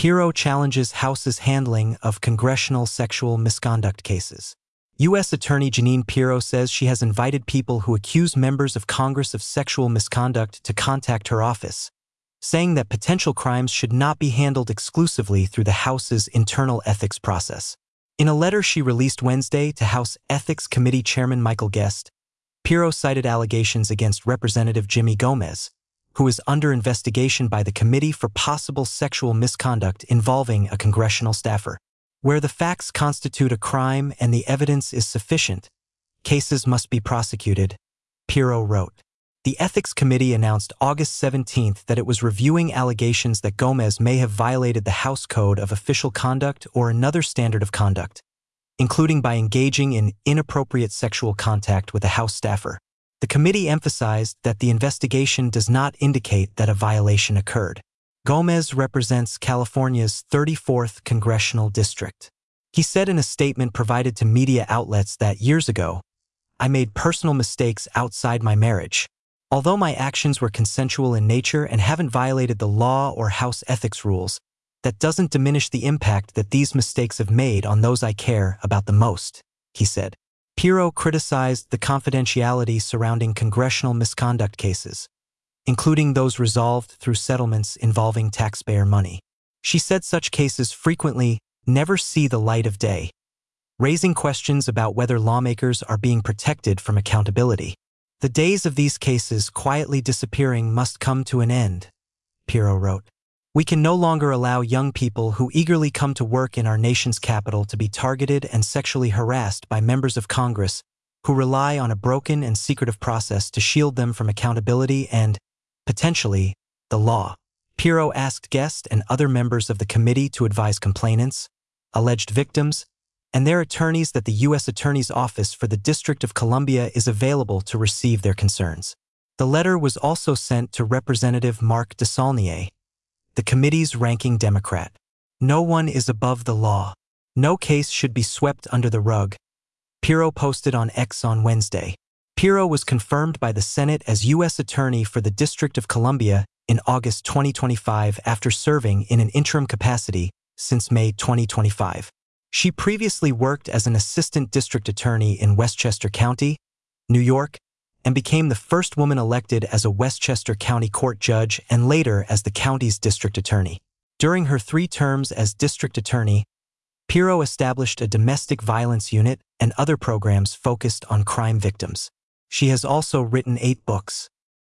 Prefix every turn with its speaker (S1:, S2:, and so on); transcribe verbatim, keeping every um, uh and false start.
S1: Pirro challenges House's handling of congressional sexual misconduct cases. U S Attorney Jeanine Pirro says she has invited people who accuse members of Congress of sexual misconduct to contact her office, saying that potential crimes should not be handled exclusively through the House's internal ethics process. In a letter she released Wednesday to House Ethics Committee Chairman Michael Guest, Pirro cited allegations against Representative Jimmy Gomez, who is under investigation by the Committee for possible sexual misconduct involving a congressional staffer. Where the facts constitute a crime and the evidence is sufficient, cases must be prosecuted, Pirro wrote. The Ethics Committee announced August seventeenth that it was reviewing allegations that Gomez may have violated the House Code of Official Conduct or another standard of conduct, including by engaging in inappropriate sexual contact with a House staffer. The committee emphasized that the investigation does not indicate that a violation occurred. Gomez represents California's thirty-fourth congressional district. He said in a statement provided to media outlets that years ago, "I made personal mistakes outside my marriage. Although my actions were consensual in nature and haven't violated the law or House ethics rules, that doesn't diminish the impact that these mistakes have made on those I care about the most," he said. Pirro criticized the confidentiality surrounding congressional misconduct cases, including those resolved through settlements involving taxpayer money. She said such cases frequently never see the light of day, raising questions about whether lawmakers are being protected from accountability. The days of these cases quietly disappearing must come to an end, Pirro wrote. We can no longer allow young people who eagerly come to work in our nation's capital to be targeted and sexually harassed by members of Congress who rely on a broken and secretive process to shield them from accountability and, potentially, the law. Pirro asked Guest and other members of the committee to advise complainants, alleged victims, and their attorneys that the U S Attorney's Office for the District of Columbia is available to receive their concerns. The letter was also sent to Representative Mark DeSaulnier, the committee's ranking Democrat. No one is above the law. No case should be swept under the rug, Pirro posted on X on Wednesday. Pirro was confirmed by the Senate as U S Attorney for the District of Columbia in August twenty twenty-five after serving in an interim capacity since May twenty twenty-five. She previously worked as an Assistant District Attorney in Westchester County, New York, and became the first woman elected as a Westchester County Court judge and later as the county's District Attorney. During her three terms as District Attorney, Pirro established a domestic violence unit and other programs focused on crime victims. She has also written eight books.